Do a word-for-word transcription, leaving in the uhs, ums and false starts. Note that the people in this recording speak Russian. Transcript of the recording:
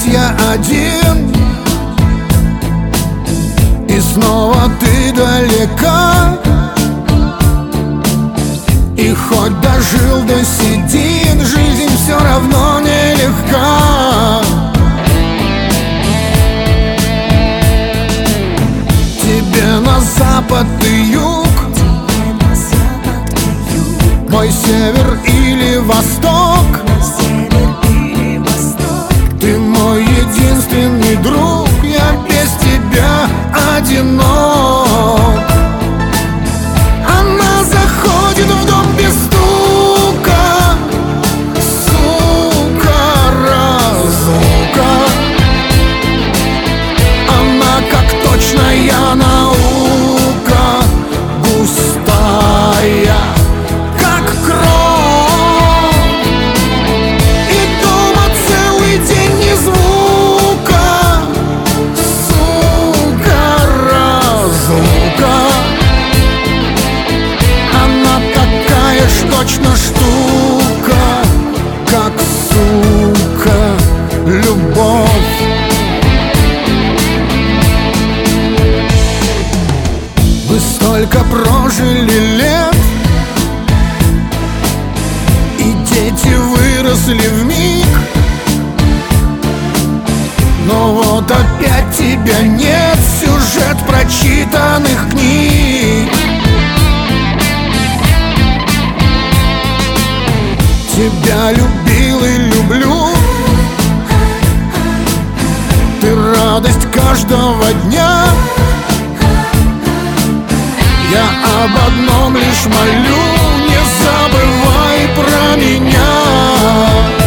я один, и снова ты далека. И хоть дожил до седин, жизнь все равно нелегка. Тебе на запад и юг, мой север или восток. Ты мой единственный друг, я без тебя одинок. Она заходит в дом без стука, сука, разлука. Она как точная наука, густая, как кровь. И дома целый день ни звука, сука, разлука. Она такая ж точно штука, как, сука, любовь. Вы столько прожили лет, и дети выросли вмиг. Но вот опять тебя нет, сюжет прочитанных книг. Тебя любил и люблю, ты радость каждого дня. Я об одном лишь молю, не забывай про меня.